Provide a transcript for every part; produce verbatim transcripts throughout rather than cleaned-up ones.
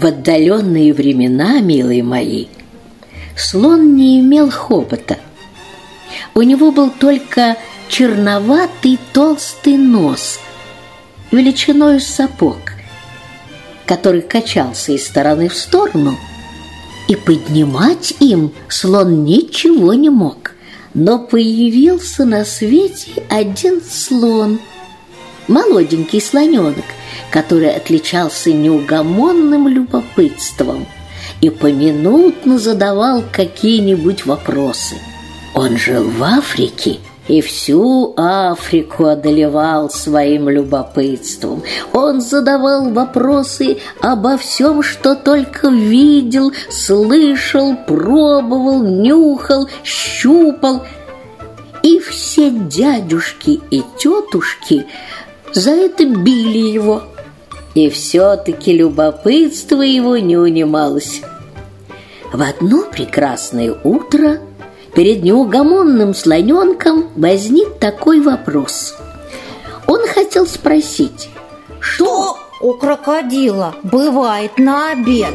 В отдаленные времена, милые мои, слон не имел хобота. У него был только черноватый толстый нос, величиной с сапог, который качался из стороны в сторону, и поднимать им слон ничего не мог. Но появился на свете один слон, молоденький слоненок, который отличался неугомонным любопытством и поминутно задавал какие-нибудь вопросы. Он жил в Африке и всю Африку одолевал своим любопытством. Он задавал вопросы обо всем, что только видел, слышал, пробовал, нюхал, щупал. И все дядюшки и тетушки за это били его. И все-таки любопытство его не унималось. В одно прекрасное утро перед неугомонным слоненком возник такой вопрос. Он хотел спросить, что у крокодила бывает на обед?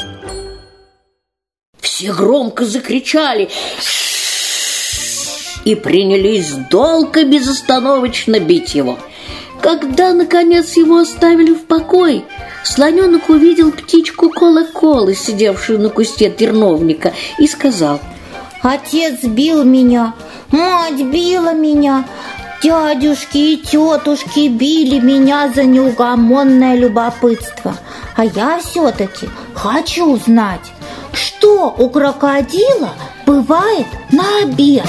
Все громко закричали и принялись долго безостановочно бить его. Когда, наконец, его оставили в покое, слоненок увидел птичку Кола-Колы, сидевшую на кусте терновника, и сказал: «Отец бил меня, мать била меня, дядюшки и тетушки били меня за неугомонное любопытство. А я все-таки хочу знать, что у крокодила бывает на обед».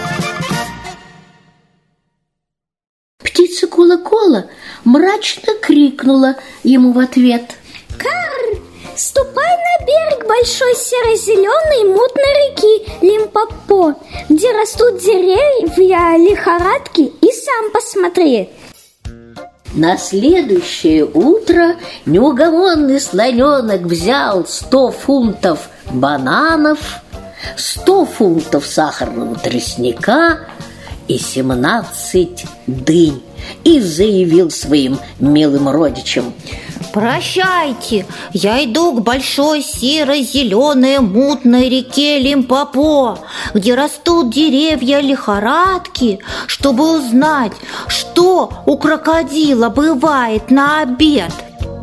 Птица Кола-Кола мрачно крикнула ему в ответ: «Карр! Ступай на берег большой серо-зеленой мутной реки Лимпопо, где растут деревья лихорадки, и сам посмотри». На следующее утро неугомонный слоненок взял сто фунтов бананов, сто фунтов сахарного тростника и семнадцать дынь и заявил своим милым родичам: «Прощайте, я иду к большой серо-зеленой мутной реке Лимпопо, где растут деревья лихорадки, чтобы узнать, что у крокодила бывает на обед».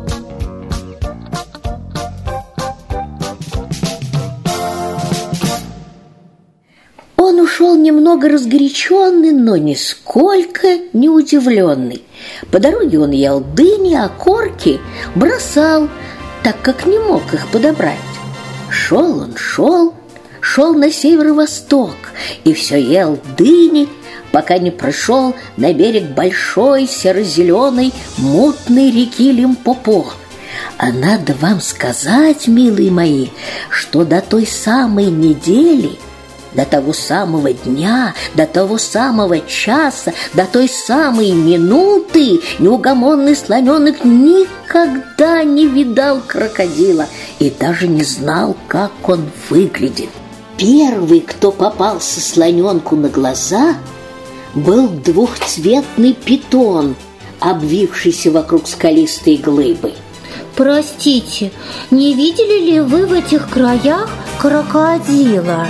Он ушел немного разгоряченный, но нисколько не удивленный. По дороге он ел дыни, а корки бросал, так как не мог их подобрать. Шел он, шел, шел на северо-восток и все ел дыни, пока не прошел на берег большой серо-зеленой мутной реки Лимпопо. А надо вам сказать, милые мои, что до той самой недели, до того самого дня, до того самого часа, до той самой минуты неугомонный слоненок никогда не видал крокодила и даже не знал, как он выглядит. Первый, кто попался слоненку на глаза, был двухцветный питон, обвившийся вокруг скалистой глыбы. «Простите, не видели ли вы в этих краях крокодила?»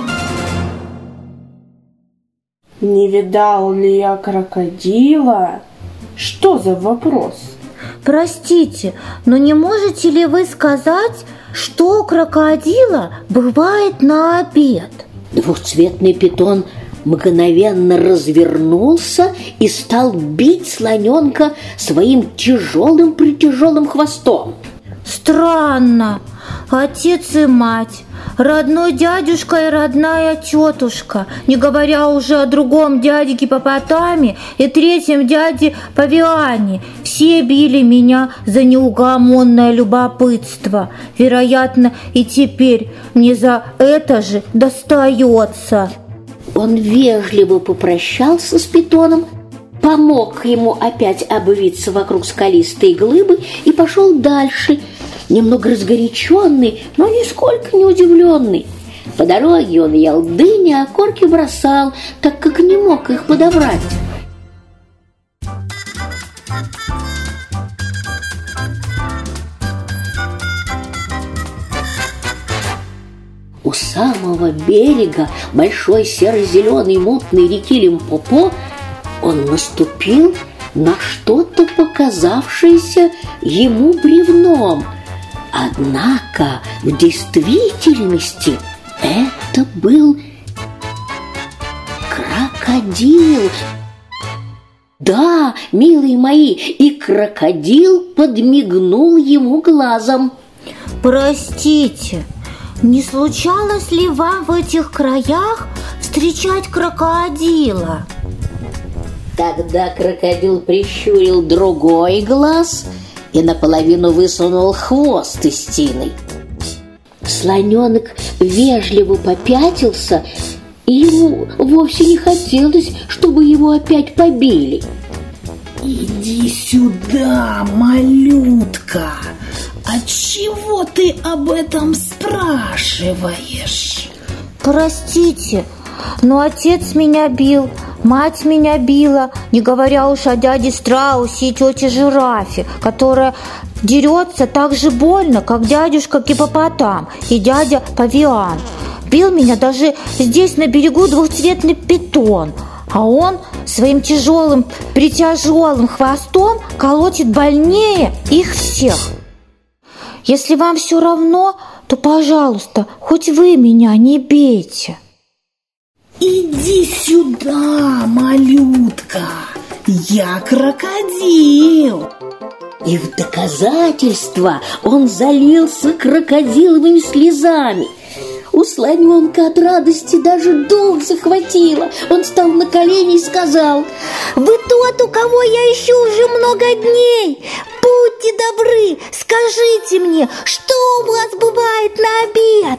Не видал ли я крокодила? Что за вопрос? Простите, но не можете ли вы сказать, что у крокодила бывает на обед? Двухцветный питон мгновенно развернулся и стал бить слоненка своим тяжелым-притяжелым хвостом. Странно. Отец и мать, родной дядюшка и родная тетушка, не говоря уже о другом дяде Гиппопотаме и третьем дяде Павиане, все били меня за неугомонное любопытство. Вероятно, и теперь мне за это же достается». Он вежливо попрощался с питоном, помог ему опять обвиться вокруг скалистой глыбы и пошел дальше, немного разгоряченный, но нисколько не удивленный. По дороге он ел дыни, а корки бросал, так как не мог их подобрать. у самого берега большой серо-зеленой мутной реки Лимпопо он наступил на что-то, показавшееся ему бревном. Однако в действительности это был крокодил. Да, милые мои, и крокодил подмигнул ему глазом. Простите, не случалось ли вам в этих краях встречать крокодила? Тогда крокодил прищурил другой глаз и наполовину высунул хвост из тины. Слоненок вежливо попятился, и ему вовсе не хотелось, чтобы его опять побили. Иди сюда, малютка. Отчего ты об этом спрашиваешь? Простите, но отец меня бил, мать меня била, не говоря уж о дяде Страусе и тете Жирафе, которая дерется так же больно, как дядюшка Гиппопотам и дядя Павиан. Бил меня даже здесь на берегу двухцветный питон, а он своим тяжелым, притяжелым хвостом колотит больнее их всех. Если вам все равно, то, пожалуйста, хоть вы меня не бейте. Иди сюда, малютка, я крокодил. И в доказательство он залился крокодиловыми слезами. У слоненка от радости даже дух захватило. Он встал на колени и сказал: «Вы тот, у кого я ищу уже много дней. Будьте добры, скажите мне, что у вас бывает на обед?»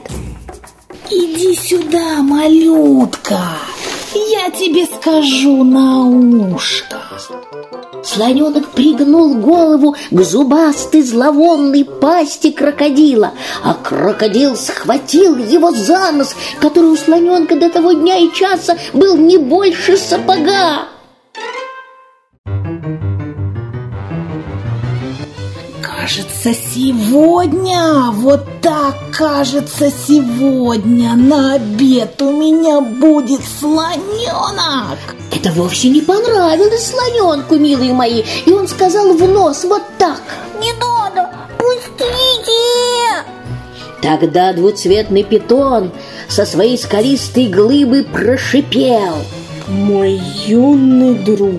Иди сюда, малютка, я тебе скажу на ушко. Слоненок пригнул голову к зубастой зловонной пасти крокодила, а крокодил схватил его за нос, который у слоненка до того дня и часа был не больше сапога. Кажется, сегодня, вот так, кажется, сегодня на обед у меня будет слоненок. Это вовсе не понравилось слоненку, милые мои, и он сказал в нос вот так: «Не надо, пустите!» Тогда двуцветный питон со своей скалистой глыбы прошипел: «Мой юный друг,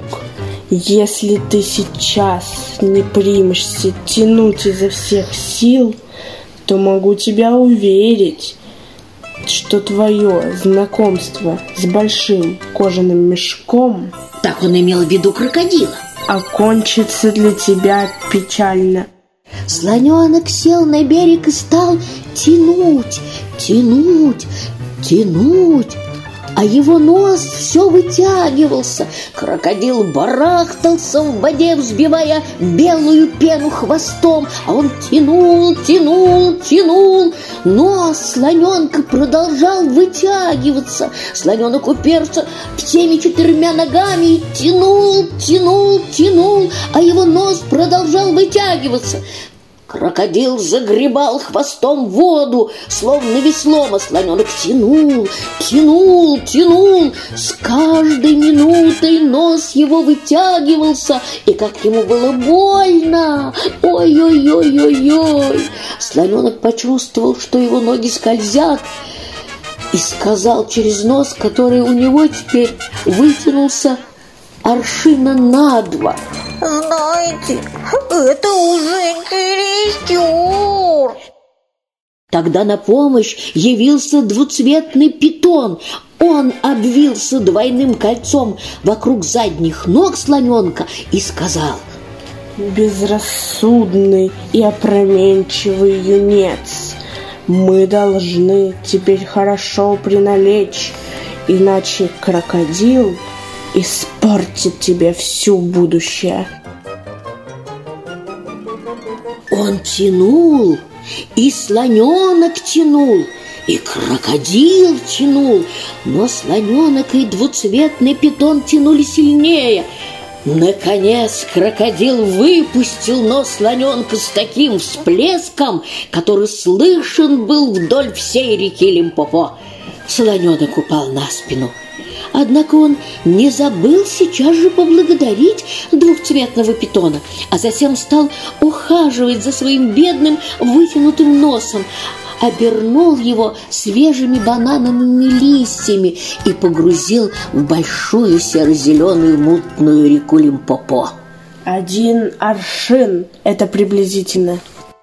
если ты сейчас не примешься тянуть изо всех сил, то могу тебя уверить, что твое знакомство с большим кожаным мешком, так он имел в виду крокодила, окончится для тебя печально». Слоненок сел на берег и стал тянуть, тянуть, тянуть, а его нос все вытягивался. Крокодил барахтался в воде, взбивая белую пену хвостом, а он тянул, тянул, тянул. Нос слоненка продолжал вытягиваться. Слоненок уперся всеми четырьмя ногами и тянул, тянул, тянул, а его нос продолжал вытягиваться. Крокодил загребал хвостом воду, словно веслом, а слоненок тянул, тянул, тянул. С каждой минутой нос его вытягивался, и как ему было больно! Ой-ой-ой-ой-ой! Слоненок почувствовал, что его ноги скользят, и сказал через нос, который у него теперь вытянулся аршина на два: «Знаете, это уже чересчур!» Тогда на помощь явился двуцветный питон. Он обвился двойным кольцом вокруг задних ног слоненка и сказал: «Безрассудный и опрометчивый юнец, мы должны теперь хорошо приналечь, иначе крокодил испортит тебе всю будущее». Он тянул, и слоненок тянул, и крокодил тянул, но слоненок и двуцветный питон тянули сильнее. Наконец крокодил выпустил нос слоненка с таким всплеском, который слышен был вдоль всей реки Лимпопо. Слоненок упал на спину. Однако он не забыл сейчас же поблагодарить двухцветного питона, а затем стал ухаживать за своим бедным вытянутым носом, обернул его свежими банановыми листьями и погрузил в большую серо-зеленую мутную реку Лимпопо. Один аршин – это приблизительно.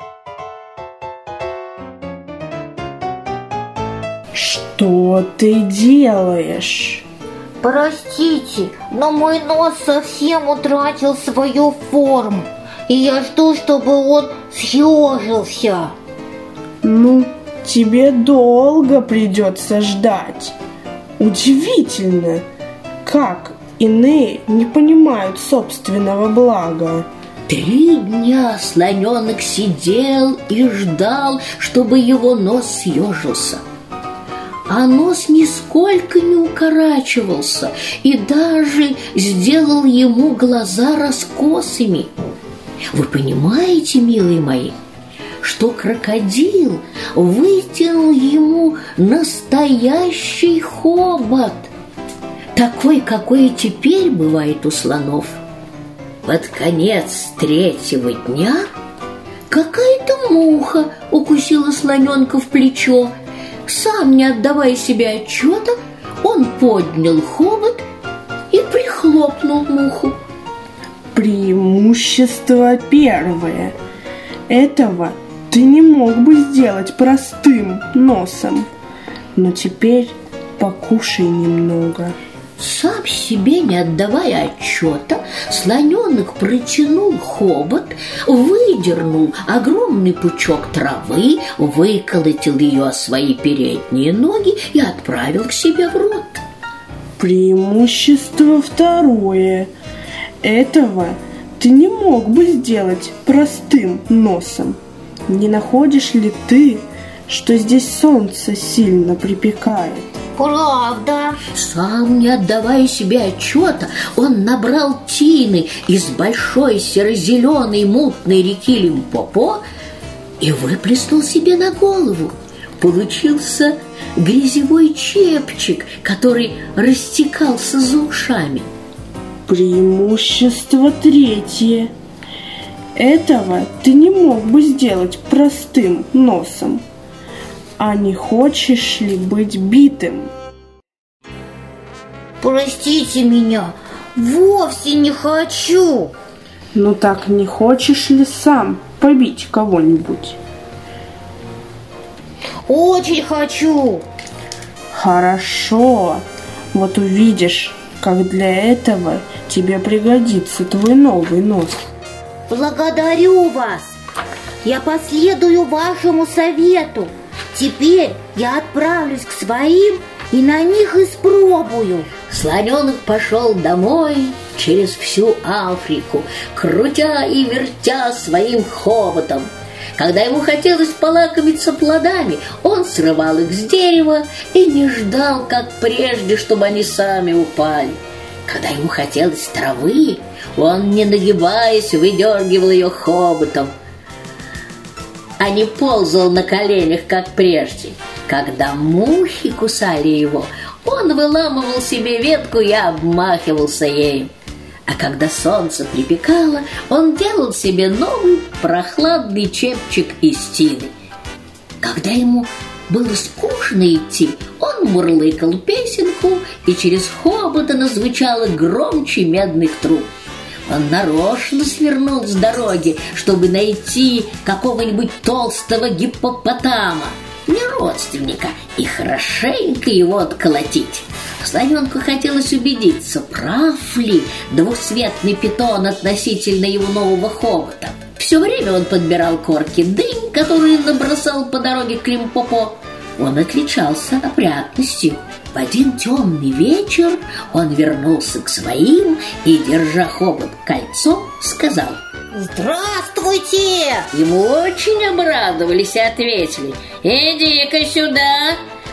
Что ты делаешь? Простите, но мой нос совсем утратил свою форму, и я жду, чтобы он съежился. Ну, тебе долго придется ждать. Удивительно, как иные не понимают собственного блага. Три дня слоненок сидел и ждал, чтобы его нос съежился. А нос нисколько не укорачивался и даже сделал ему глаза раскосыми. Вы понимаете, милые мои, что крокодил вытянул ему настоящий хобот, такой, какой и теперь бывает у слонов. Под конец третьего дня какая-то муха укусила слоненка в плечо. Сам не отдавая себе отчета, он поднял хобот и прихлопнул муху. Преимущество первое. Этого ты не мог бы сделать простым носом. Но теперь покушай немного. Сам себе не отдавая отчета, слоненок протянул хобот, выдернул огромный пучок травы, выколотил ее о свои передние ноги и отправил к себе в рот. Преимущество второе. Этого ты не мог бы сделать простым носом. Не находишь ли ты, что здесь солнце сильно припекает? Правда? Сам не отдавая себе отчета, он набрал тины из большой серо-зеленой мутной реки Лимпопо и выплеснул себе на голову. Получился грязевой чепчик, который растекался за ушами. Преимущество третье. Этого ты не мог бы сделать простым носом. А не хочешь ли быть битым? Простите меня, вовсе не хочу. Ну так не хочешь ли сам побить кого-нибудь? Очень хочу. Хорошо. Вот увидишь, как для этого тебе пригодится твой новый нос. Благодарю вас. Я последую вашему совету. Теперь я отправлюсь к своим и на них испробую. Слоненок пошел домой через всю Африку, крутя и вертя своим хоботом. Когда ему хотелось полакомиться плодами, он срывал их с дерева и не ждал, как прежде, чтобы они сами упали. Когда ему хотелось травы, он, не нагибаясь, выдергивал ее хоботом, а не ползал на коленях, как прежде. Когда мухи кусали его, он выламывал себе ветку и обмахивался ею. А когда солнце припекало, он делал себе новый прохладный чепчик из тины. Когда ему было скучно идти, он мурлыкал песенку, и через хобот она звучала громче медных труб. Он нарочно свернул с дороги, чтобы найти какого-нибудь толстого гиппопотама, не родственника, и хорошенько его отколотить. Слоненку хотелось убедиться, прав ли двухцветный питон относительно его нового хобота. Все время он подбирал корки дынь, которые набросал по дороге к Лимпопо. Он отличался опрятностью. В один темный вечер он вернулся к своим и, держа хобот кольцом, сказал: «Здравствуйте!» Ему очень обрадовались и ответили: «Иди-ка сюда,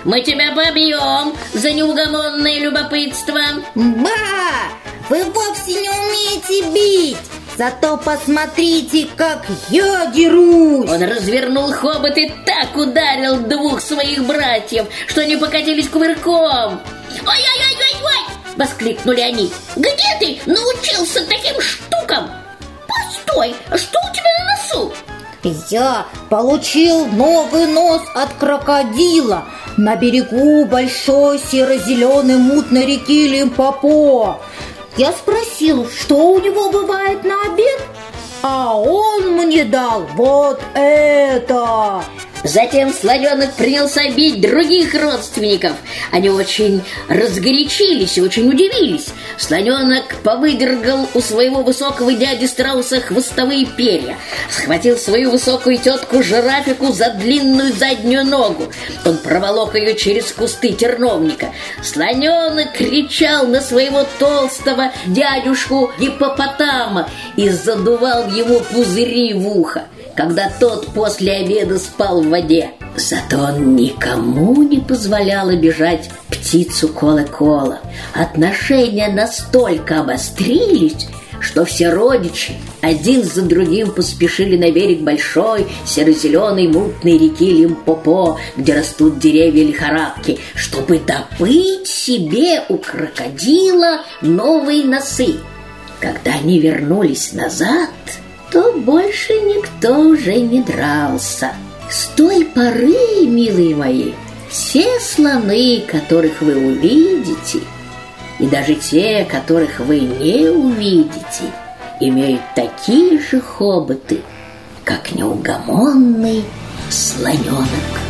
Мы тебя побьем за неугомонное любопытство. Ба! Вы вовсе не умеете бить. Зато посмотрите, как я дерусь. Он развернул хобот и так ударил двух своих братьев, что они покатились кувырком. «Ой-ой-ой-ой-ой!» — воскликнули они. «Где ты научился таким штукам? Постой, что у тебя на носу?» Я получил новый нос от крокодила на берегу большой серо-зеленой мутной реки Лимпопо. Я спросил, что у него бывает на обед, а он мне дал вот это. Затем слоненок принялся бить других родственников. Они очень разгорячились и очень удивились. Слоненок повыдергал у своего высокого дяди страуса хвостовые перья, схватил свою высокую тетку жирафику за длинную заднюю ногу. Он проволок ее через кусты терновника. Слоненок кричал на своего толстого дядюшку гиппопотама и задувал ему пузыри в ухо, когда тот после обеда спал в воде. Зато он никому не позволял обижать птицу Колы-Кола. Отношения настолько обострились, что все родичи один за другим поспешили на берег большой серо-зеленой мутной реки Лимпопо, где растут деревья лихорадки, чтобы добыть себе у крокодила новые носы. Когда они вернулись назад, то больше никто уже не дрался. С той поры, милые мои, все слоны, которых вы увидите, и даже те, которых вы не увидите, имеют такие же хоботы, как неугомонный слоненок.